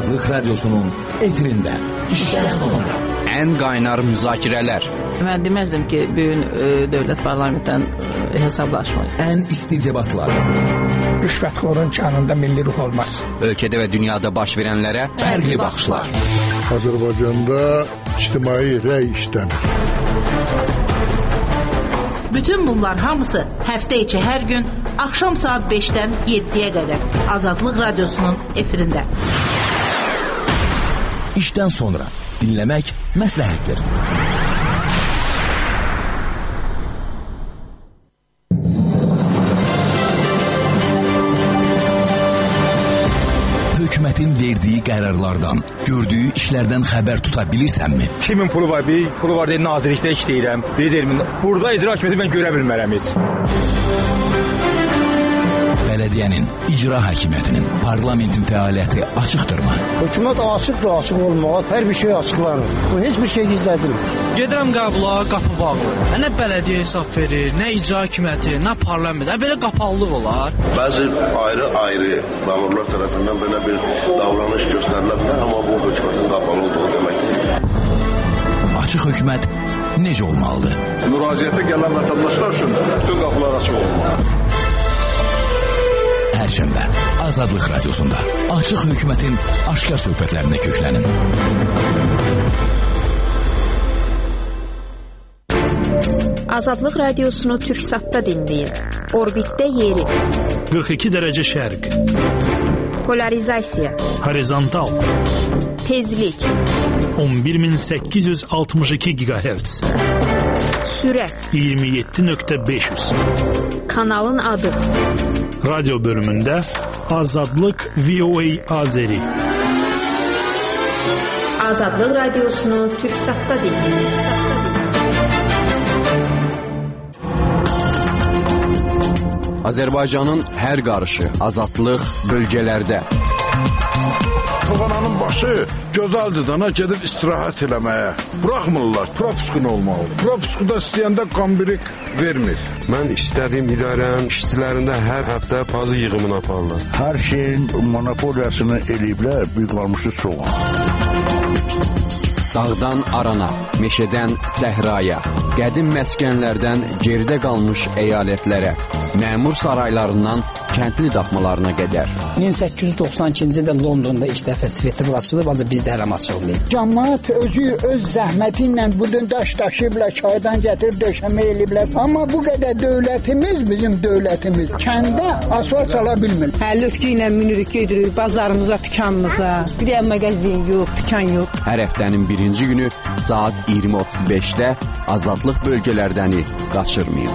Azadlık Radyosu'nun efirinde işten sonra. En qaynar müzakirələr. Mən deməzdim ki, bugün dövlət parlamentdən hesablaşmayın. En isti debatlar. Rüşvətxorun kanında milli ruh olmaz. Ölkədə və dünyada baş verənlərə Fərqli baxışlar. Azərbaycanda ictimai rəy işlənir. Bütün bunlar hamısı həftə içi hər gün axşam saat 5-dən 7-yə qədər Azadlıq Radyosu'nun efirində. İşten sonra dinlemek məsləhətdir. Hükümetin verdiği kararlardan, gördüğü işlerden haber tutabilirsen mi? Kimin pulu var? Bir pulu var deyə nazirlikdə işləyirəm. Deyirəm, burada icra hakimiyyəti mən görə bilmərəm heç. Belediyenin, icra hakimiyetinin, parlamentin fəaliyyəti açıqdır mı? Hükümet açıqdır, açıq olmağa, hər bir şey açıqlanır. Bu heç bir şey gizlədilmir. Gedirəm qəbula, qapı bağlı. Nə bələdiyyə hesab verir, nə icra hakimiyyəti, nə parlament. Belə qapalıllıq olar. Bəzi ayrı məmurlar tərəfindən belə bir davranış göstərilə bilər, amma bu hökumətin qapalı olduğu deməkdir. Açıq hökumət necə olmalıdır? Müraciətə gələn vətəndaşlar üçün bütün qapılar açıq olmalı. Perşembe Azadlık Radyosu'nda açıq hükümetin aşkar söhbətlərinə köklənin. Azadlıq Radiosunu Türksat'ta dinleyin. Orbitdə yeri. 42 dərəcə şərq. Polarizasiya. Horizontal. Tezlik. 11862 GHz. Sürət. 27.500. Kanalın adı. Radyo bölümündə Azadlıq VOA Azeri. Azadlıq Radiosunu Türksat'ta dinleyin. Azərbaycanın hər qarışı, azadlıq bölgələrdə. Toğananın başı gözəldir dana gedib istirahət eləməyə. Buraxmırlar, propuskun olmalı. Propuskuda istəyəndə qambirik vermir. Mən istədiyim idarənin işçilərində hər həftə pazı yığımını aparırlar. Hər şeyin monopoliyasını eləyiblər, büyük qalmışı soğan. Dağdan arana, meşədən səhraya, qədim məskənlərdən geridə qalmış əyalətlərə, məmur saraylarından kəndli daxmalarına qədər. 1892-ci ildə Londonda ilk dəfə Svetlov açılıb, ancaq bizdə hələm açılmayıb. Cəmaət özü öz zəhməti ilə budun daş daşıyıblar, çaydan gətirib döşəmə eləyiblər. Amma bu qədər dövlətimiz, bizim dövlətimiz kəndə asfalt çala bilmir. Həlüskü ilə minirik, gedirik bazarımıza, dükanımıza. Bir də mağazin yox, dükan yox. Hər həftənin birinci günü saat 20:35-də Azadlıq bölgələrdəni qaçırmayın.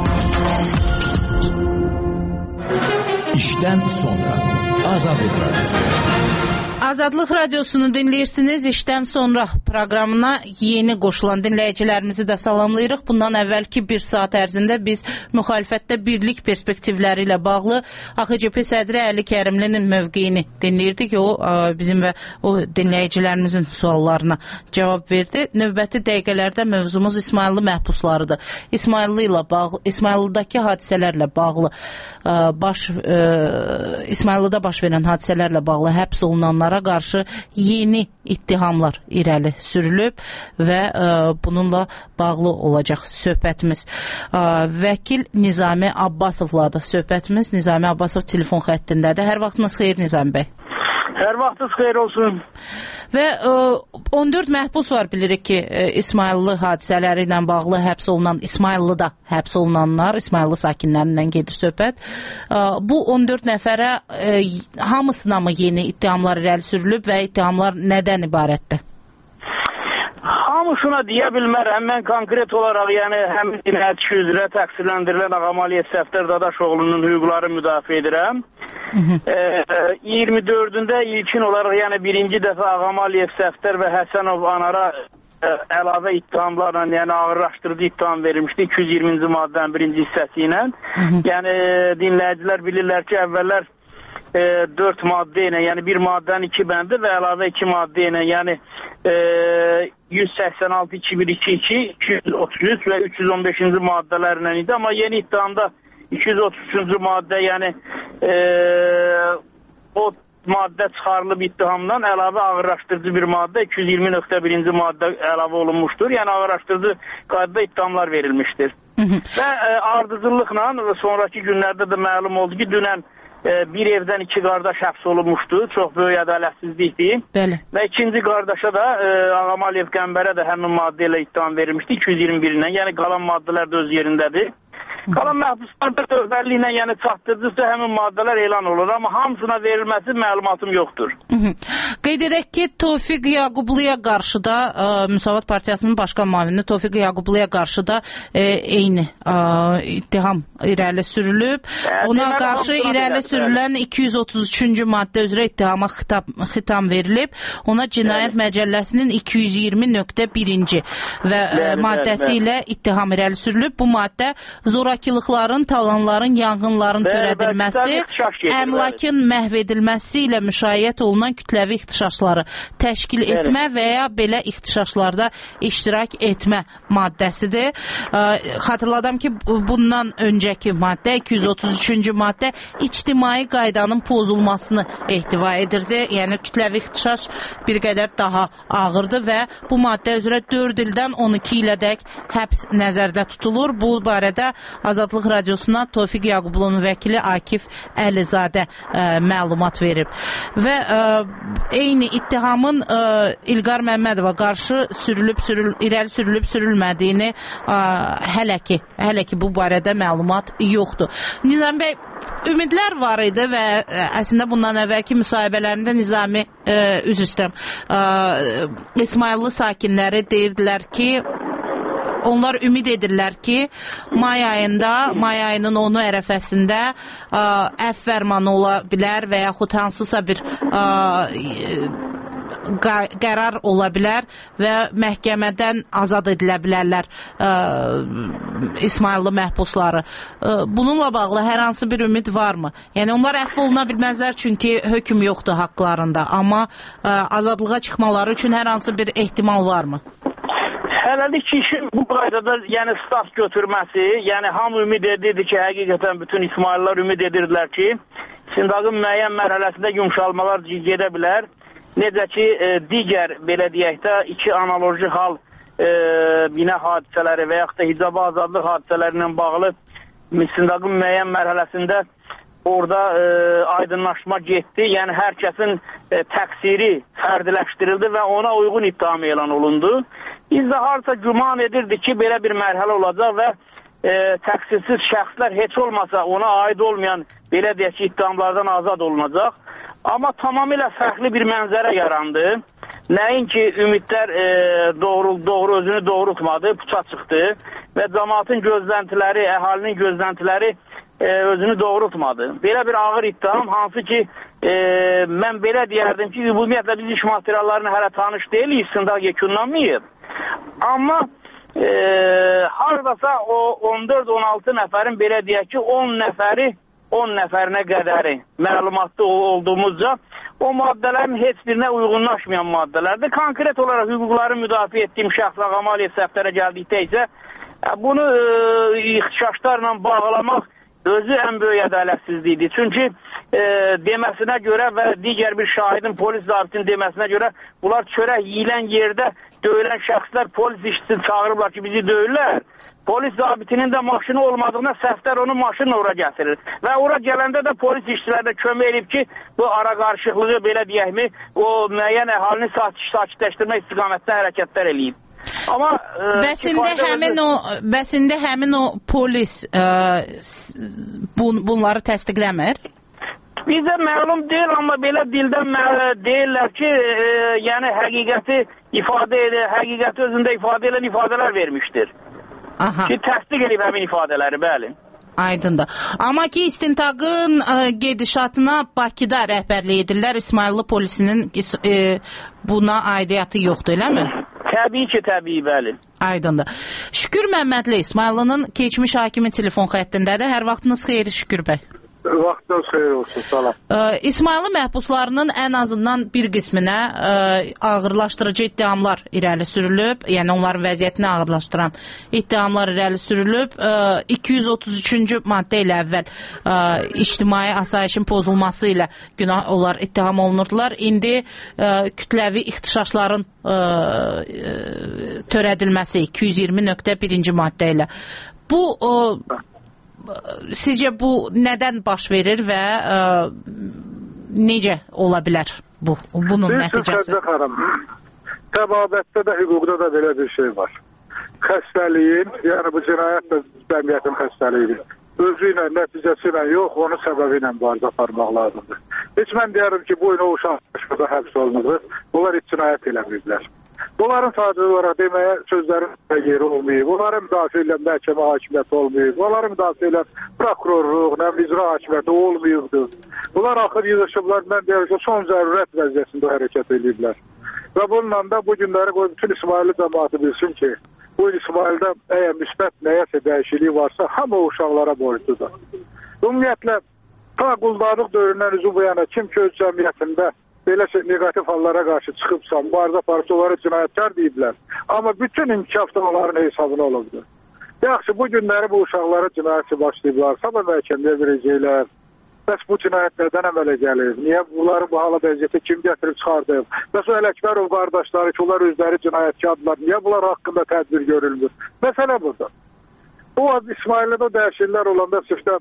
İşten sonra Azadlık Radyosu. Azadlıq Radiosunu dinləyirsiniz. İşdən sonra proqramına yeni qoşulan dinləyicilərimizi də salamlayırıq. Bundan əvvəlki bir saat ərzində biz müxalifətdə birlik perspektivləri ilə bağlı AXCP sədri Əli Kərimlinin mövqeyini dinləyirdik. O bizim və o dinləyicilərimizin suallarına cavab verdi. Növbəti dəqiqələrdə mövzumuz İsmayıllı məhbuslarıdır. İsmayıllıdakı hadisələrlə bağlı İsmayıllıda baş verən hadisələrlə bağlı həbs olunanlara qarşı yeni ittihamlar irəli sürülüb və bununla bağlı olacaq söhbətimiz. Vəkil Nizami Abbasovla da söhbətimiz. Nizami Abbasov telefon xəttindədir. Hər vaxtınız xeyir Nizami bəy. Hər vaxtınız xeyir olsun. Və 14 məhbus var, bilirik ki, İsmayıllı hadisələri ilə bağlı həbs olunan, İsmayıllıda həbs olunanlar, İsmayıllı sakinlərindən gedir söhbət. Bu 14 nəfərə hamısına mı yeni ittihamlar irəli sürülüb və ittihamlar nədən ibarətdir? Hamısına deyə bilmərəm. Mən konkret olaraq, yəni həmin cinayət işi üzrə təqsirləndirilən Ağamaliyev Səfdər Dadaşoğlu'nun hüquqları müdafiə edirəm. 24-də ilkin olaraq, yəni birinci dəfə Ağamaliyev Səfdər və Həsənov Anara əlavə ittihamlarla, yəni ağırlaşdırıcı ittiham verilmişdi 220-ci maddənin birinci hissəsi ilə. Yəni dinləyicilər bilirlər ki, əvvəllər 4 maddə ilə, yəni bir maddənin 2 bəndi və əlavə 2 maddə ilə, yəni 186, 212, 233 və 315-ci maddələrlə idi. Amma yeni ittihamda 233-cü maddə, yəni o maddə çıxarılıb ittihamdan əlavə ağırlaşdırıcı bir maddə 220.1-ci maddə əlavə olunmuşdur. Yəni ağırlaşdırıcı qaydada ittihamlar verilmişdir. Və ardıcıllıqla sonraki günlərdə də məlum oldu ki, dünən bir evdən 2 qardaş həbs olunmuşdu. Çox böyük ədalətsizlikdir. Bəli. Və ikinci qardaşa da Ağamaliyev Qəmbərə də həmin maddə ilə ittiham verilmişdi 221-lə. Yəni qalan maddələr də öz yerindədir. Qalan məhbuslarda tövbəlliklə, yəni çatdırıcısı həmin maddələr elan olur. Amma hamısına verilməsi məlumatım yoxdur. Qeyd edək ki, Tofiq Yaqubluya qarşı da Müsavat Partiyasının başqan müavini Tofiq Yaqubluya qarşı da eyni ittiham irəli sürülüb. Ona qarşı irəli sürülən 233-cü maddə üzrə ittihama xitam verilib. Ona Cinayət Məcəlləsinin 220.1-ci və maddəsi ilə ittiham irəli sürülüb. Bu maddə zorakılıqların, talanların, yanğınların törədilməsi, əmlakın məhv edilməsi ilə müşayiət olunan kütləvi ixtişaşları təşkil etmə və ya belə ixtişaşlarda iştirak etmə maddəsidir. Xatırladım ki, bundan öncəki maddə, 233-cü maddə ictimai qaydanın pozulmasını ehtiva edirdi. Yəni, kütləvi ixtişaş bir qədər daha ağırdır və bu maddə üzrə 4 ildən 12 ilədək həbs nəzərdə tutulur. Bu barədə Azadlıq Radiosuna Tofiq Yaqublunun vəkili Akif Əlizadə məlumat verib. Və eyni ittihamın İlqar Məmmədova qarşı irəli sürülmədiyini hələ ki bu barədə məlumat yoxdur. Nizami bəy, ümidlər var idi və əslində bundan əvvəlki müsahibələrində Nizami üzr istəyirəm, İsmayıllı sakinləri deyirdilər ki, onlar ümid edirlər ki, may ayının 10-u ərəfəsində əfv fərmanı ola bilər və yaxud hansısa bir qərar ola bilər və məhkəmədən azad edilə bilərlər İsmayıllı məhbusları. Bununla bağlı hər hansı bir ümid varmı? Yəni, onlar əfv oluna bilməzlər çünki hökm yoxdur haqlarında, amma azadlığa çıxmaları üçün hər hansı bir ehtimal varmı? Hələlik ki, bu qaydada yəni start götürməsi, yəni hamı ümid edirdi ki, həqiqətən bütün İsmayıllar ümid edirdilər ki, istintaqın müəyyən mərhələsində yumşalmalar gedə bilər. Necə ki, digər, belə deyək də, 2 analoji hal bina hadisələri və yaxud da hicab azadlıq hadisələri ilə bağlı istintaqın müəyyən mərhələsində orada aydınlaşma getdi. Yəni, hər kəsin təqsiri fərdiləşdirildi və ona uyğun ittiham elan olundu. Biz də harca güman edirdik ki, belə bir mərhələ olacaq və təqsirsiz şəxslər heç olmasa ona aid olmayan, belə deyək ki, ittihamlardan azad olunacaq. Amma tamamilə fərqli bir mənzərə yarandı. Nəinki ümidlər doğru özünü doğrultmadı, puça çıxdı və cəmaatın gözləntiləri, əhalinin gözləntiləri özünü doğrultmadı. Belə bir ağır ittiham, hansı ki, mən belə deyərdim ki, ümumiyyətlə biz iş materiallarını hələ tanış deyilik, istintaq yekunlanmayıb. Amma haradasa o 14-16 nəfərin, belə deyək ki, 10 nəfərinə qədəri məlumatlı olduğumuzca o maddələrin heç birinə uyğunlaşmayan maddələrdir. Konkret olaraq hüquqları müdafiə etdiyim şəxs Ağamaliyev səftərə gəldikdə isə bunu ixtişaşlarla bağlamaq özü ən böyük ədalətsizlikdir. Çünki deməsinə görə və digər bir şahidin, polis zabitinin deməsinə görə bunlar çörək yiyilən yerdə döyülən şəxslər polis işçisi çağırıblar ki, bizi döyürlər. Polis zabitinin də maşını olmadığına səfdər onu maşınla ora gətirir. Və ora gələndə də polis işçilərdə kömək edib ki, bu ara qarışıqlığı, belə deyəkmi, o müəyyən əhalini sakitləşdirmək istiqamətdə hərəkətlər eləyib. Amma Bəsində həmin o polis bunları təsdiqləmir? Bizə məlum deyil, amma belə dildən deyirlər ki, yəni həqiqəti özündə ifadə edən ifadələr vermişdir. Ki, təsdiq edib həmin ifadələri, bəli. Aydındır. Amma ki, istintaqın gedişatına Bakıda rəhbərlik edirlər, İsmayıllı polisinin buna aidiyyatı yoxdur, eləmi? Təbii ki, təbii, bəli. Aydındır. Şükür Məmmədli İsmayıllının keçmiş hakimi telefon xəttindədir. Hər vaxtınız xeyir, Şükür bəy. Vaxtınız xeyir olsun, salam. İsmayılı məhbuslarının ən azından bir qisminə ağırlaşdırıcı ittihamlar irəli sürülüb, yəni onların vəziyyətini ağırlaşdıran ittihamlar irəli sürülüb. 233-cü maddə ilə əvvəl ictimai asayişin pozulması ilə günah onlar ittiham olunurdular. İndi kütləvi ixtişaşların törədilməsi 220.1-ci maddə ilə. Bu sizcə bu nədən baş verir və necə ola bilər bunun nəticəsi? Xəzdə xanım, təbabətdə də, hüquqda da belə bir şey var. Xəstəliyin, yəni bu cinayət və cəmiyyətin xəstəliyidir. Özü ilə, nəticəsi ilə yox, onun səbəbi ilə mübarizə aparmaq lazımdır. Heç mən deyərəm ki, bu oyuna uşaq başqada həbs olunur, bunlar heç cinayət eləməyiblər. Bunların sadəcə olaraq deməyə sözlərin yeri olmayıb, bunların müdafiə ilə məhkəmə hakimiyyəti olmayıb, bunların müdafiə ilə prokurorluq, icra hakimiyyəti olmayıbdır. Bunlar axır yığışıblar, mən deyərəm ki, son zərurət vəziyyətində hərəkət ediblər. Və bununla da bu günləri bütün İsmaili cəmaatı bilsin ki, bu İsmaildə əgər müsbət nəyəsə dəyişikliyi varsa, hamı uşaqlara borcludur. Ümumiyyətlə, ta quldarlıq dövründən üzü bu yana kim ki öz cəmiyyətində belə negativ hallara qarşı çıxıbsa, mübarizə aparıbsa, onları cinayətkar deyiblər. Amma bütün inkişafda onların hesabına olubdur. Yaxşı, bu günləri bu uşaqlara cinayətçi başlayıblar, sabah məhkəməyə verəcəklər. Bəs bu cinayət nədən əmələ gəlir? Niyə bunları bu hala vəziyyətə kim gətirib çıxardıb? Bəs o Ələkbərov qardaşları ki, onlar özləri cinayətkardırlar, niyə bunlar haqqında tədbir görülmür? Məsələ budur. Bu İsmaildə dəyişikliklər olanda sırfda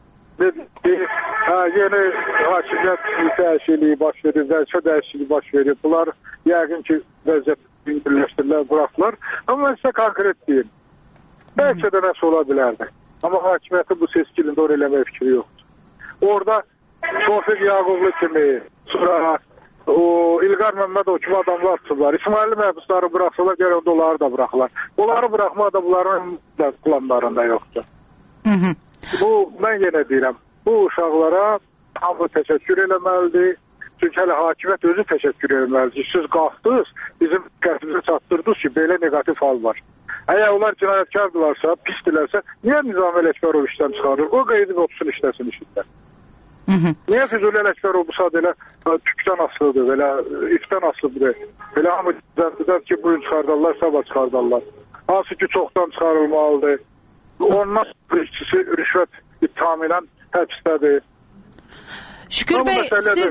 yeni hakimiyyət dəyişikliyi baş verir, vəzifə dəyişikliyi baş verir. Bunlar yəqin ki, vəziyyət birləşdirilər, buraxdılar. Amma mən sizə konkret deyim. Bəlkə də nəsə ola bilərdi. Amma hakimiyyətin bu seçkilini doğru eləmək fikri yoxdur. Orada Tofiq Yağublu kimi, sonra İlqar Məmmədov kimi adamlar tutublar. İsmaili məhbusları bıraxsalar, gələn də onları da bıraxılar. Onları bıraxmaq da bunların planlarında yoxdur. Bu, mən yenə deyirəm, bu uşaqlara hamı təşəkkür eləməlidir. Çünki hələ hakimiyyət özü təşəkkür eləməlidir. Siz qalxdınız, bizim qətimizə çatdırdınız ki, belə negativ hal var. Əgər onlar cinayətkardırlarsa, pisdirlərsə, niyə Nizami Ələkbərov işdən çıxarır? O qeydi qopsun işləsin işlər. Niyə Füzuli Ələkbərov bu saat elə tükdən asılıdır, belə ifdən asılıdır? Belə hamı düzəldir ki, bugün çıxardarlar, sabah çıxardarlar. Hansı ki, çoxdan çıxarılmalıdır. Ondan işçisi rüşvət ittiham ilə həbsdədir. Şükür bəy,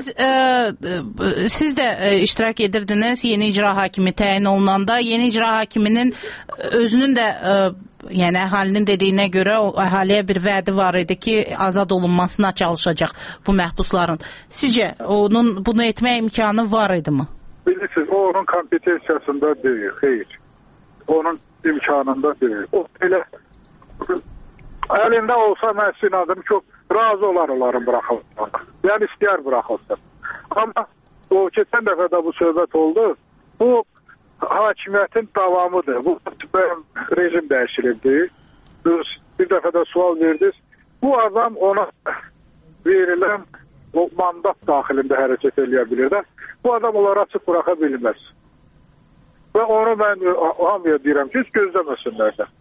siz də iştirak edirdiniz yeni icra hakimi təyin olunanda. Yeni icra hakiminin özünün də yəni əhalinin dediyinə görə əhaliyə bir vədi var idi ki, azad olunmasına çalışacaq bu məhbusların. Sizcə onun bunu etmək imkanı var idi mi? Bilirsiniz, o onun kompetensiyasında deyil, xeyr. Onun imkanında deyil. O elə əlində olsa mən sinadım çox razı olar onların bıraxılmasına. Yəni istəyər bıraxılsın. Amma o keçən dəfə də bu söhbət oldu. Bu hakimiyyətin davamıdır. Bu rejim dəyişilibdir. Bir dəfə də sual verdiniz. Bu adam ona verilən o mandat daxilində hərəkət eləyə bilir də. Bu adam onları açıq buraxa bilməz. Və onu mən hamıya deyirəm ki, heç gözləməsinlər də.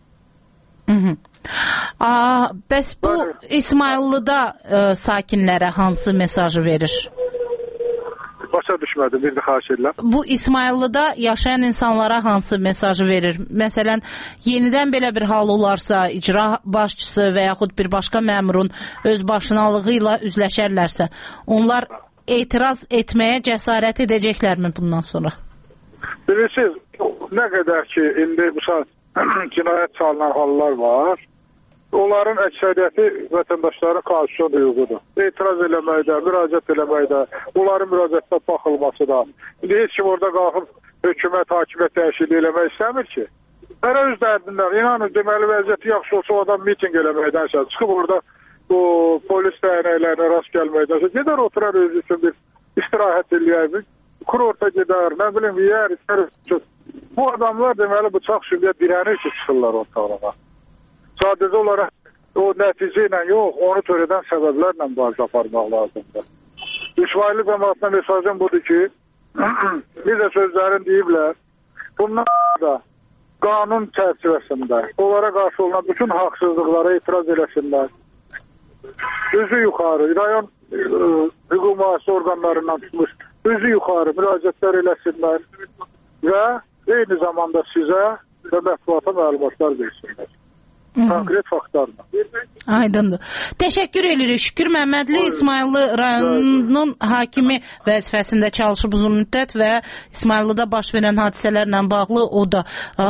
Bəs bu İsmayıllıda sakinlərə hansı mesajı verir? Başa düşmədim, bir də xahiş edirəm. Bu İsmayıllıda yaşayan insanlara hansı mesajı verir? Məsələn, yenidən belə bir hal olarsa, icra başçısı və yaxud bir başqa məmurun öz başınalığı ilə üzləşərlərsə, onlar etiraz etməyə cəsarət edəcəklərmi bundan sonra? Bilirsiniz, nə qədər ki, indi bu saat cinayət çalınan hallar var, onların əksəriyyəti vətəndaşların konstitusiyon hüququdur. İtiraz eləməkdə, müraciət eləməkdə, onların müraciətdə baxılması da. İndi heç kim orada qalxıb hökumət, hakimiyyət dəyişikliyi eləmək istəmir ki. Hərə öz dərdindən, inanın, deməli vəziyyəti yaxşı olsa o adam miting eləməkdənsə, çıxıb orada o polis dəyənəklərinə rast gəlməkdənsə, gedər oturar özü üçün bir istirahət eləyər, kurorta gedər, nə bilim, yer, bu adamlar deməli bıçaq sürüyə dirənir ki, çıxırlar ortalığa. Sadəcə olaraq o nəticə ilə yox, onu törədən səbəblərlə mübarizə aparmaq lazımdır. İsmaili cəmaatına mesajım budur ki, bir də sözlərin deyiblər, bundan da qanun çərçivəsində onlara qarşı olunan bütün haqsızlıqlara etiraz eləsinlər. üzü yuxarı, rayon hüquq mühafizə orqanlarından tutmuş, üzü yuxarı müraciətlər eləsinlər və eyni zamanda sizə və mətbuata məlumatlar versinlər. Konkret faktlarla. Aydındır. Təşəkkür edirik. Şükür Məmmədli İsmayıllı rayonunun hakimi vəzifəsində çalışıb uzun müddət və İsmayıllıda baş verən hadisələrlə bağlı o da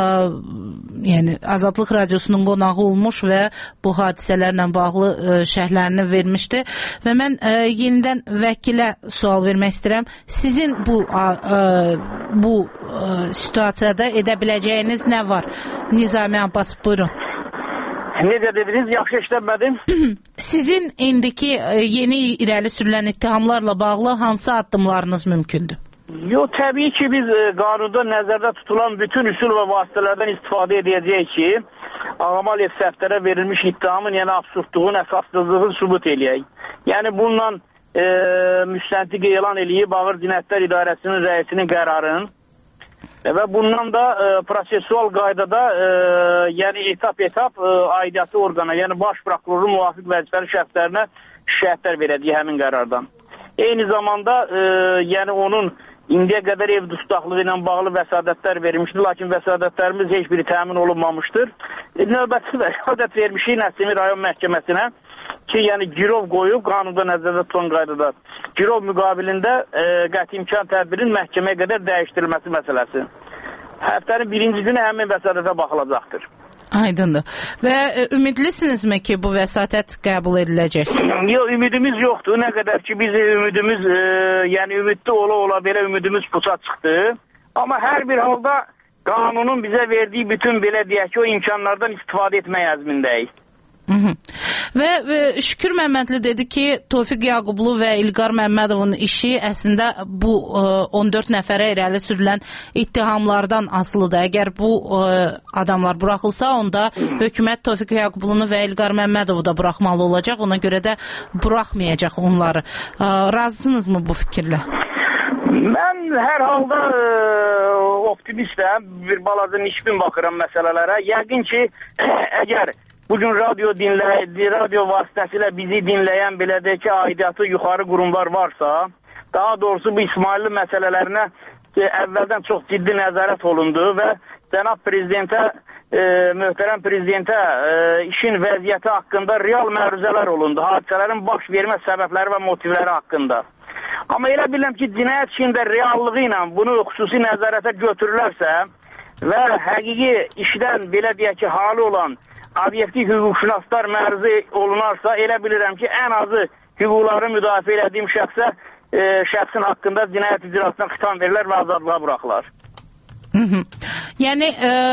yəni Azadlıq Radiosunun qonağı olmuş və bu hadisələrlə bağlı şərhlərini vermişdi və mən yenidən vəkilə sual vermək istəyirəm. Sizin bu situasiyada edə biləcəyiniz nə var? Nizami Abbas, buyurun. Necə dediniz, yaxşı işləmədim. Sizin indiki yeni irəli sürülən ittihamlarla bağlı hansı addımlarınız mümkündür? Yox, təbii ki, biz qanunda nəzərdə tutulan bütün üsul və vasitələrdən istifadə edəcəyik ki, Ağamaliyev Səfdərə verilmiş ittihamın, yəni absurdluğun, əsassızlığını sübut eləyək. Yəni bununla müstəntiq elan eləyib Ağır Cinayətlər İdarəsinin rəisinin qərarın və bundan da prosesual qaydada yəni etap aidiyyatı orqana, yəni baş prokurorun müvafiq vəzifəli şəxslərinə şikayətlər verəcək həmin qərardan. Eyni zamanda yəni onun indiyə qədər ev dustaqlığı ilə bağlı vəsadətlər verilmişdir, lakin vəsadətlərimiz heç biri təmin olunmamışdır. Növbəti vəsadət vermişik Nəsimi rayon məhkəməsinə ki, yəni girov qoyub qanunda nəzərdə tutulan qaydada girov müqabilində qəti imkan tədbirin məhkəməyə qədər dəyişdirilməsi məsələsi. Həftənin birinci günü həmin vəsadətə baxılacaqdır. Aydındır. Və ümidlisinizmi ki, bu vəsatət qəbul ediləcək? Yox, ümidimiz yoxdur. Nə qədər ki, biz ümidimiz, yəni ümidli ola belə ümidimiz puça çıxdı. Amma hər bir halda qanunun bizə verdiyi bütün belə deyək ki, o imkanlardan istifadə etmək əzmindəyik. Və Şükür Məmmədli dedi ki, Tofiq Yaqublu və İlqar Məmmədovun işi əslində bu 14 nəfərə irəli sürülən ittihamlardan asılıdır. Əgər bu adamlar buraxılsa, onda hökumət Tofiq Yaqublunu və İlqar Məmmədovu da buraxmalı olacaq. Ona görə də buraxmayacaq onları. Razısınızmı bu fikirlə? Mən hər halda optimistəm. Bir balaca nisbin baxıram məsələlərə. Yəqin ki, əgər bugün radio vasitəsilə bizi dinləyən belə deyək ki, aidiyyatı yuxarı qurumlar varsa, daha doğrusu bu İsmayıllı məsələlərinə əvvəldən çox ciddi nəzarət olundu və cənab prezidentə, möhtərəm prezidentə işin vəziyyəti haqqında real məruzələr olundu, hadisələrin baş vermə səbəbləri və motivləri haqqında. Amma elə bilirəm ki, cinayət işində reallığı ilə bunu xüsusi nəzarətə götürülərsə və həqiqi işdən belə deyək ki, halı olan obyektiv hüquqşünaslar mərzi olunarsa, elə bilirəm ki, ən azı hüquqları müdafiə elədiyim şəxsin haqqında cinayət icrasına xitam verilər və azadlığa buraxılar. Yəni,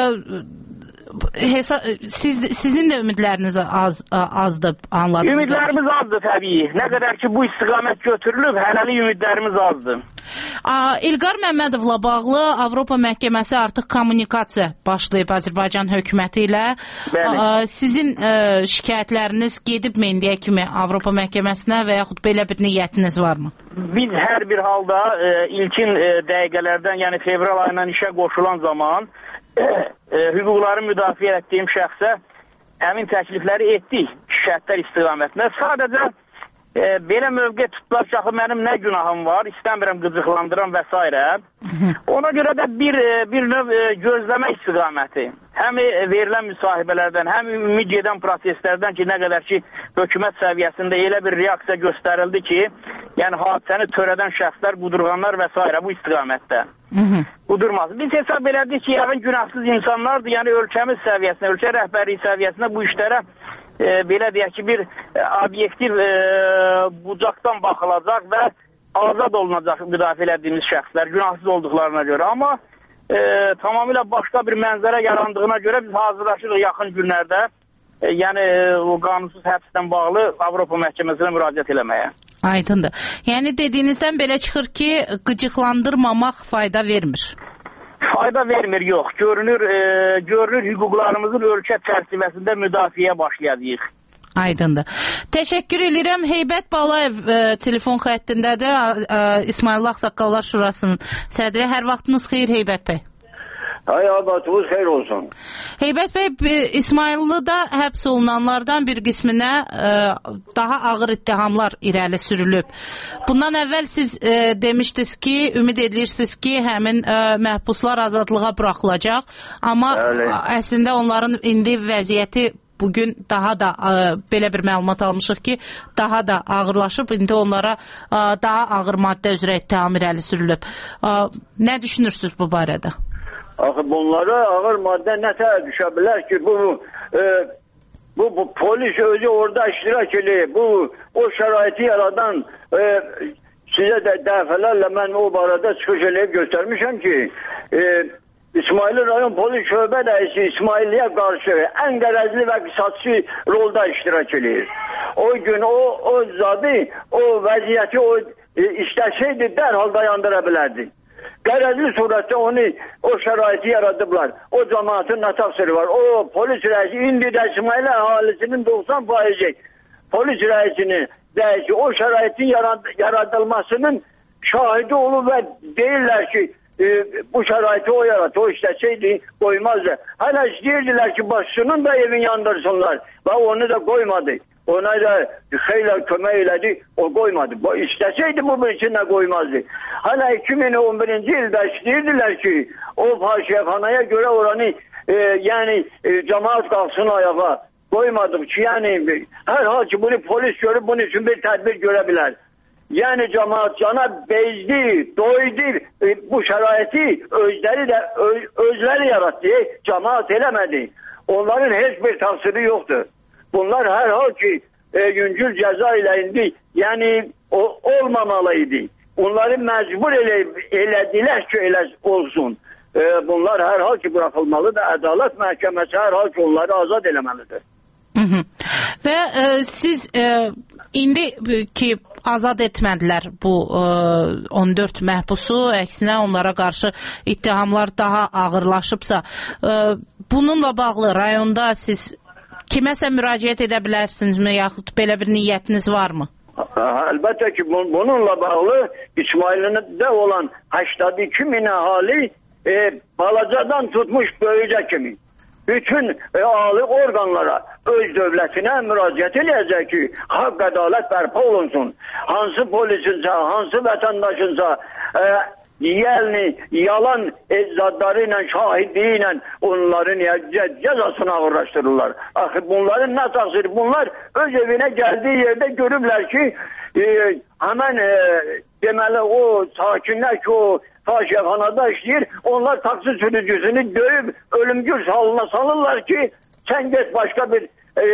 sizin də ümidləriniz azdır, anladım. Ümidlərimiz azdır təbii. Nə qədər ki, bu istiqamət götürülüb, hələlik ümidlərimiz azdır. İlqar Məmmədovla bağlı Avropa məhkəməsi artıq kommunikasiya başlayıb Azərbaycan hökuməti ilə. Sizin şikayətləriniz gedibmi indiyə kimi Avropa məhkəməsinə və yaxud belə bir niyyətiniz varmı? Biz hər bir halda ilkin dəqiqələrdən, yəni fevral ayından işə qoşulan zaman hüquqları müdafiə etdiyim şəxsə həmin təklifləri etdik şikayətlər istiqamətində. Sadəcə belə mövqe tutdular ki, mənim nə günahım var, istəmirəm qıcıqlandıran və s. Ona görə də bir növ gözləmə istiqaməti. Həm verilən müsahibələrdən, həm ümid edən proseslərdən ki, nə qədər ki, hökumət səviyyəsində elə bir reaksiya göstərildi ki, yəni hadisəni törədən şəxslər, qudurğanlar və s. bu istiqamətdə. Qudurmaz. Biz hesab elədik ki, yəqin günahsız insanlardır, yəni ölkəmiz səviyyəsində, ölkə rəhbərliyi səviyyəsində bu işlərə belə deyək ki, bir obyektiv bucaqdan baxılacaq və azad olunacaq müdafiə edildiyimiz şəxslər, günahsız olduqlarına görə. Amma tamamilə başqa bir mənzərə yarandığına görə biz hazırlaşırıq yaxın günlərdə, yəni o qanunsuz həbsdən bağlı Avropa məhkəməsinə müraciət eləməyə. Aydındır. Yəni dediyinizdən belə çıxır ki, qıcıqlandırmamaq fayda vermir. Fayda vermir, yox. Görünür hüquqlarımızın ölkə çərçivəsində müdafiəyə başlayacağıq. Aydındır. Təşəkkür edirəm. Heybət Balayev telefon xəttindədir. İsmayıllı Ağsaqqallar Şurasının sədri. Hər vaxtınız xeyir Heybət bəy. Ay abatımız xeyir olsun. Heybət bəy, İsmayıllıda həbs olunanlardan bir qisminə daha ağır ittihamlar irəli sürülüb. Bundan əvvəl siz demişdiniz ki, ümid edirsiniz ki, həmin məhbuslar azadlığa buraxılacaq. Amma əslində onların indi vəziyyəti bugün daha da belə bir məlumat almışıq ki, daha da ağırlaşıb. İndi onlara daha ağır maddə üzrə ittiham irəli sürülüb. Nə düşünürsünüz bu barədə? Axı bunlara ağır maddə nətə düşə bilər ki, bu polis özü orada iştirak edir. O şəraiti yaradan sizə də dəfələrlə mən o barədə çıxış eləyib göstərmişəm ki, İsmaili rayon polis şöbə rəisi İsmailliyə qarşı ən qərəzli və qisasçı rolda iştirak edir. O gün o zadı, o vəziyyəti o istəsəydi dərhal dayandıra bilərdi. Qərəzli surətdə onu o şəraiti yaradıblar. O cəmaatın nə təqsiri var? O polis rəisi indi də İsmail əhalisinin 90% polis rəisini dəyişi o şəraitin yaradılmasının şahidi olub və deyirlər ki, bu şəraiti o yarattı, o istəsəydi qoymazdı. Hələ istəyirdilər ki, başçının da evini yandırsınlar və onu da qoymadı. Ona da xeylə kömək elədi, o qoymadı. İstəsəydi bu birçinə qoymazdı. Hələ 2011-ci ildə istəyirdilər ki, o fahişəxanaya görə oranı, yəni cəmaat qalsın ayağa. Qoymadık ki, yəni hər hal ki bunu polis görüb, bunun üçün bir tədbir görə bilər. Yəni cəmaat cana bezdi, doydu, bu şəraiti özləri yarattı, cəmaat eləmədi. Onların heç bir təqsiri yoxdur. Bunlar hər hal ki yüngül cəza ilə indi, yəni olmamalıydı. Onları məcbur elədilər ki, elə olsun. Bunlar hər hal ki buraxılmalıdır. Ədalət məhkəməsi hər hal ki onları azad eləməlidir. Və siz indi ki azad etmədilər bu 14 məhbusu, əksinə onlara qarşı ittihamlar daha ağırlaşıbsa, bununla bağlı rayonda siz kiməsə müraciət edə bilərsinizmi, yaxud belə bir niyyətiniz varmı? Əlbəttə ki, bununla bağlı İsmailində olan 82 min əhali balacadan tutmuş böyücə kimi bütün ali orqanlara, öz dövlətinə müraciət edəcək ki, haqq ədalət bərpa olunsun. Hansı polisinsə, hansı vətəndaşınsa yalan ecdadları ilə, şahidi ilə onların cəzasını ağırlaşdırırlar. Axı bunların nə təqsiri? Bunlar öz evinə gəldiyi yerdə görüblər ki, həmən deməli o sakinlər ki, o fahişəxanada işləyir, onlar taksi sürücüsünü döyüb ölümcül salına salırlar ki, sən get başqa bir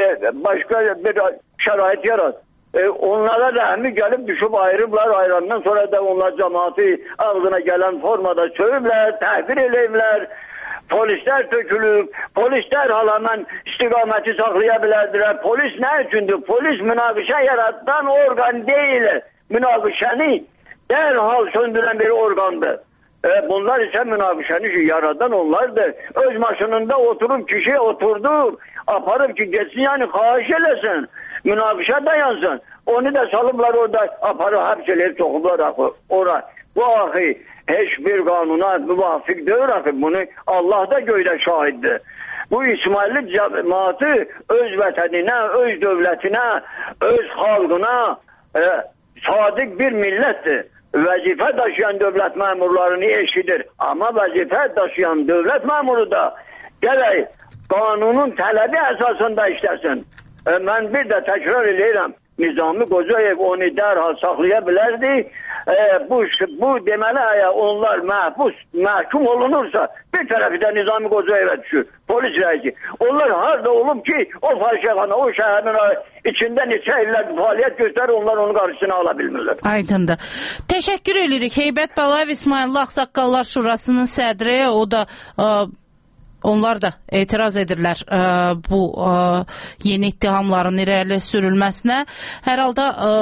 şərait yarat. Onlara rəhmi gəlib düşüb ayırıblar, ayırandan sonra da onlar cəmaatı ağzına gələn formada söyüblər, təhqir eləyiblər, polislər tökülüb, polislər həmən istiqaməti saxlaya bilərdilər. Polis nə üçündür? Polis münaqişə yaratan orqan deyil. Münaqişəni dərhal söndürən bir orqandır. Bunlar isə münaqişəni yaradan onlardır. Öz maşınında oturub, kişi oturdu, aparıb ki geçsin, yani xahiş eləsin, münaqişə dayansın. Onu da salıblar orada, aparıb həbs eləyib soxublar ora. Bu axı heç bir qanuna müvafiq deyir axı, bunu Allah da göydə şahiddir. Bu İsmailli cəmaatı öz vətəninə, öz dövlətinə, öz xalqına sadiq bir millətdir. Vəzifə daşıyan dövlət məmurlarını eşidir. Amma vəzifə daşıyan dövlət məmuru da gələk qanunun tələbi əsasında işləsin. Mən bir də təkrar eləyirəm. Nizami Qocayev onu dərhal saxlaya bilərdi. Bu deməli əgər onlar məhkum olunursa bir tərəfi də Nizami Qocayevə düşür. Polis rəisi. Onlar harada olub ki o fahişəxana, o şəhərin içində neçə illər fəaliyyət göstərir, onlar onun qarşısını ala bilmirlər. Aydındır. Təşəkkür edirik. Heybət Balayev İsmayıllı Ağsaqqallar Şurasının sədri, o da onlar da etiraz edirlər bu yeni ittihamların irəli sürülməsinə. Hər halda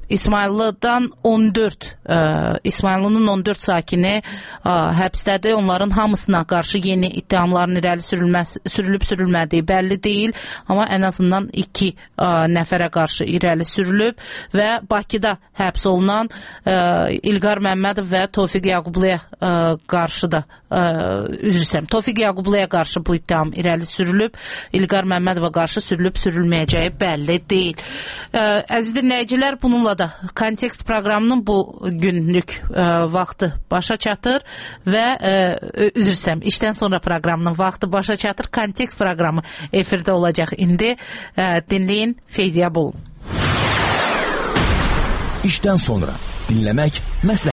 İsmayıllıdan 14 İsmayıllının 14 sakini həbsdədir. Onların hamısına qarşı yeni ittihamların irəli sürülüb-sürülmədiyi bəlli deyil, amma ən azından 2 nəfərə qarşı irəli sürülüb və Bakıda həbs olunan İlqar Məmmədov və Tofiq Yaqubluya qarşı da Tofiq Yaqubluya qarşı bu ittiham irəli sürülüb. İlqar Məmmədova qarşı sürülüb-sürülməyəcəyi bəlli deyil. Əziz dinləyicilər, bununla da Kontekst proqramının bu günlük vaxtı başa çatır və üzr istəyirəm, işdən sonra proqramının vaxtı başa çatır. Kontekst proqramı efirdə olacaq indi. Dinləyin, feyziyyab olun. İşdən sonra dinləmək məsləhət.